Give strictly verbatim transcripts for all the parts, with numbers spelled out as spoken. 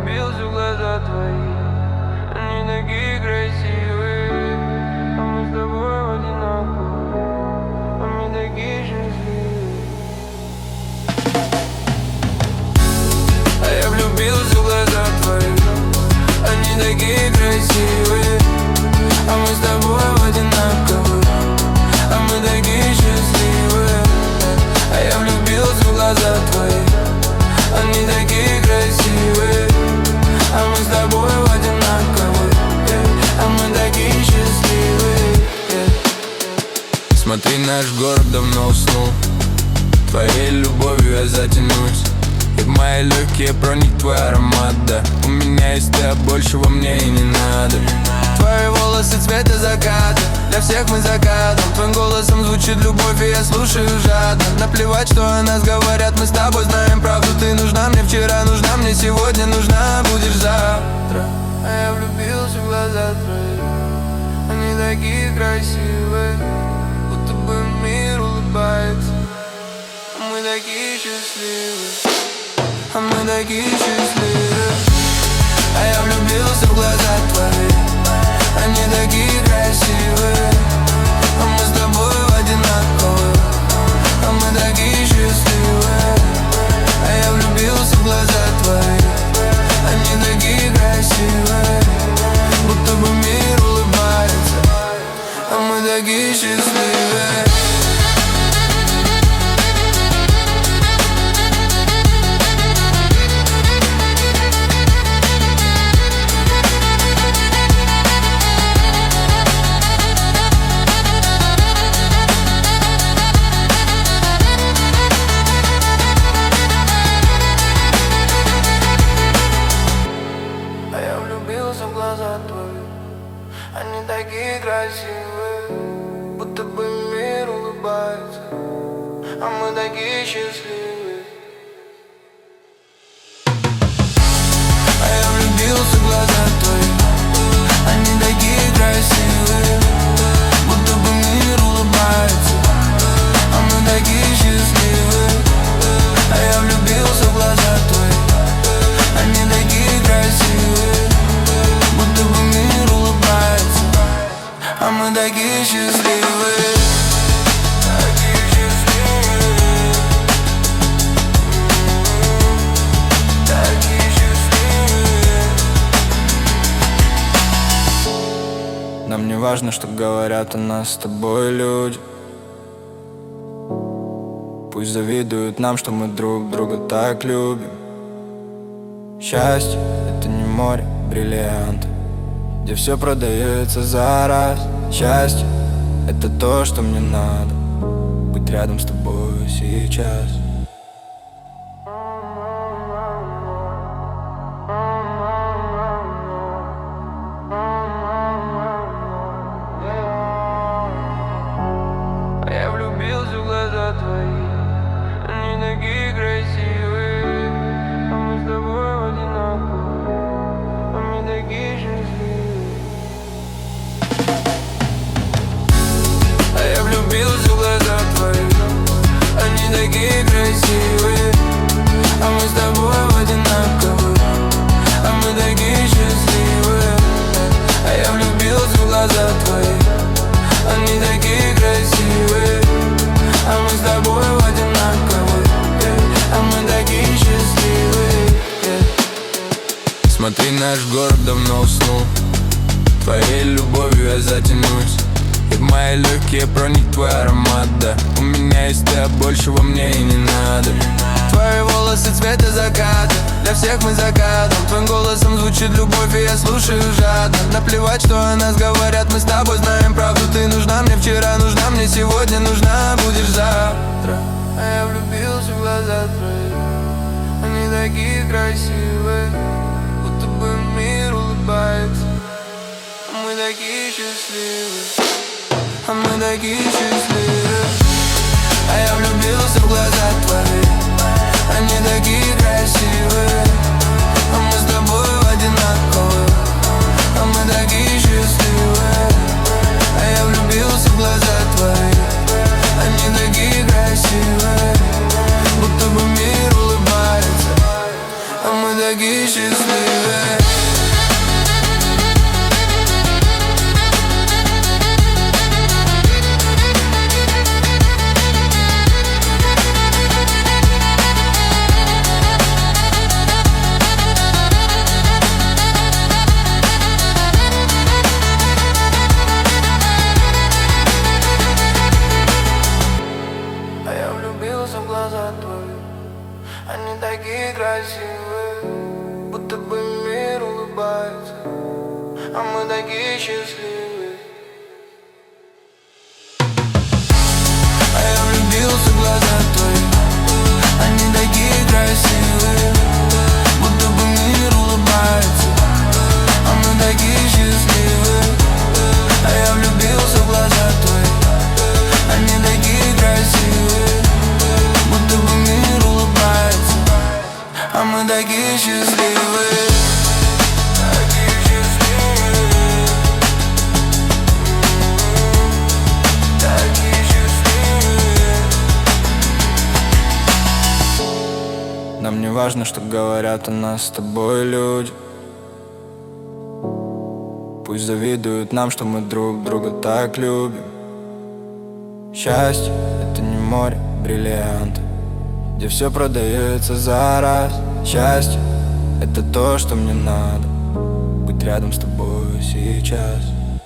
влюбился в глаза твои, они такие красивые, а мы с тобой одинаковые, а мы такие счастливые. А я влюбился в глаза твои, они такие красивые, а мы с тобой одинаковые, а мы такие счастливые. А я влюбился в глаза твои, они такие красивые, а мы с тобой одинаковые, а мы такие счастливые. Смотри, наш город давно уснул, твоей любовью я затянусь, и в мои легкие проник твой аромат, да. У меня есть ты, а большего мне и не надо. Твои волосы цвета заката, для всех мы закатом. Твоим голосом звучит любовь, и я слушаю жадно. Наплевать, что о нас говорят, мы с тобой знаем правду. Ты нужна мне вчера, нужна мне сегодня, нужна будешь завтра. А я влюбился в глаза твои, они такие красивые, будто бы мир улыбается, а мы такие счастливые, а мы такие счастливые. А я влюбился в глаза твои, они такие красивые, а мы с тобой одинаковые, а мы такие счастливые. А я влюбился в глаза твои, они такие красивые, будто бы мир улыбается, а мы такие счастливые. В глаза твои, они такие красивые, будто бы мир улыбается, а мы такие счастливые. А я влюбился в глаза твои, они такие красивые, будто бы мир улыбается, а мы такие счастливые. А я влюбился в глаза твои, они такие красивые, будто бы мир улыбается, а мы такие счастливые. Такие счастливые, такие счастливые. Нам не важно, что говорят о нас с тобой люди. Пусть завидуют нам, что мы друг друга так любим. Счастье — это не море бриллиантов, где все продается за раз. Счастье — это то, что мне надо, быть рядом с тобой сейчас. А я влюбился в глаза твои, они такие красивые, а мы с тобой одинаковые, а мы такие счастливые. А я влюбился в глаза твои, они такие красивые, а мы с тобой одинаковые, а мы такие счастливые. А я влюбился в глаза твои, они такие красивые, а мы с тобой одинаковые, а мы такие счастливые. Смотри, наш город давно уснул, твоей любовью я затянусь, и в мои легкие проник твой аромат, да. У меня есть ты, а большего мне и не надо. Твои волосы цвета заката, для всех мы закатом. Твоим голосом звучит любовь, и я слушаю жадно. Наплевать, что о нас говорят, мы с тобой знаем правду. Ты нужна мне вчера, нужна мне сегодня, нужна будешь завтра. А я влюбился в глаза твои, они такие красивые, будто бы мир улыбается, а мы такие счастливые, а мы такие счастливые. А я влюбился в глаза твои, они такие красивые, а мы с тобой одинаковые, а мы такие счастливые. А я влюбился в глаза твои, они такие красивые, будто бы мир улыбается, а мы такие такие счастливые. Влюбился в глаза твои, они такие красивые, будто бы мир улыбается, а мы такие счастливые. А я влюбился в глаза твои, они такие красивые, будто бы мир улыбается, а мы такие счастливые. А я влюбился в глаза твои, они такие красивые, будто бы мир улыбается, а мы такие счастливые. Такие счастливые. Такие счастливые. Нам не важно, что говорят о нас с тобой люди. Пусть завидуют нам, что мы друг друга так любим. Счастье — это не море бриллиантов, где все продается за раз. Счастье — это то, что мне надо, быть рядом с тобой сейчас.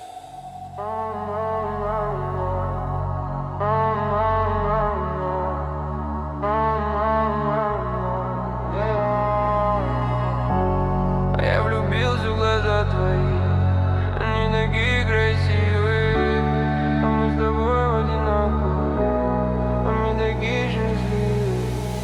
А я влюбился в глаза твои, они такие красивые, а мы с тобой одинаковые, а мы такие счастливые.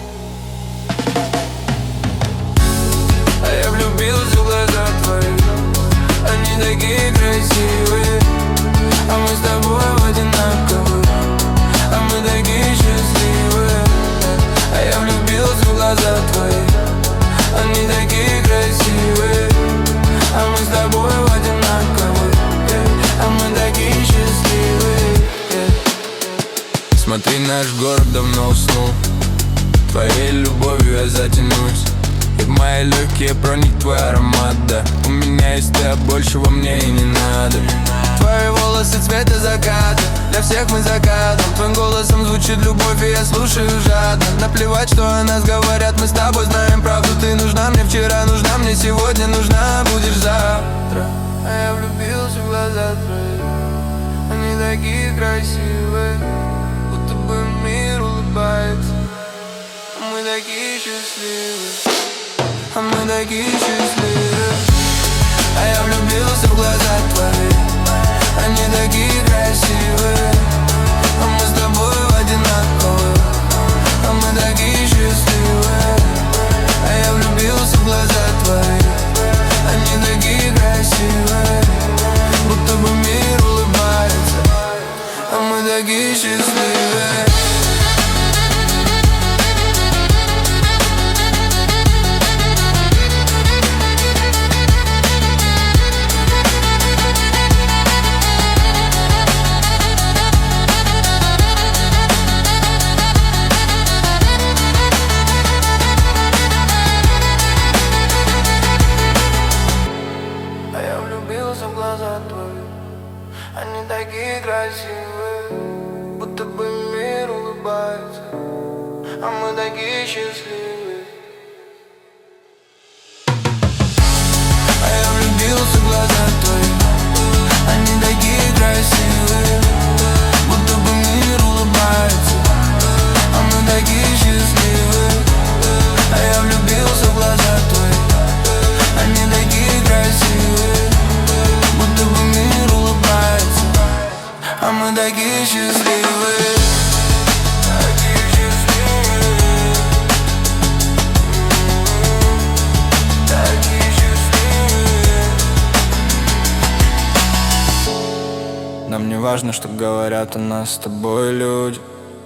А я влюбился в глаза твои, они такие красивые, а мы с тобой одинаковые, а мы такие счастливые. А я влюбился в глаза твои, они такие красивые, а мы с тобой одинаковые, а мы такие счастливые. Смотри, наш город давно уснул, твоей любовью я затянусь, и в мои легкие проник твой аромат, да. У меня есть ты, а большего мне и не надо. Твои волосы цвета заката, для всех мы закатом. Твоим голосом звучит любовь, и я слушаю жадно. Наплевать, что о нас говорят, мы с тобой знаем правду. Ты нужна мне вчера, нужна мне сегодня, нужна будешь завтра. А я влюбился в глаза твои, они такие красивые, будто бы мир улыбается, а мы такие счастливые. А мы такие счастливые. А я влюбился в глаза твои, они такие красивые, а мы с тобой одинаковые, а мы такие счастливые. А я влюбился в глаза твои, они такие красивые, будто бы мир улыбается, а мы такие счастливые. В глаза твои, они такие красивые, будто бы мир улыбается, а мы такие счастливые. А я влюбился в глаза твои, они такие красивые, будто бы мир улыбается, а мы такие счастливые. А я влюбился в глаза твои, они такие красивые, будто бы мир улыбается, а мы такие счастливые. Такие счастливые. Такие счастливые. Нам не важно, что говорят о нас с тобой люди.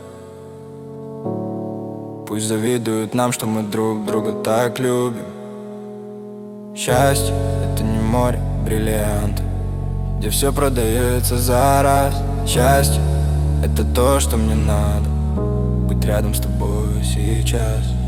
Пусть завидуют нам, что мы друг друга так любим. Счастье — это не море бриллиантов, где все продается за раз. Счастье — это то, что мне надо, быть рядом с тобой сейчас.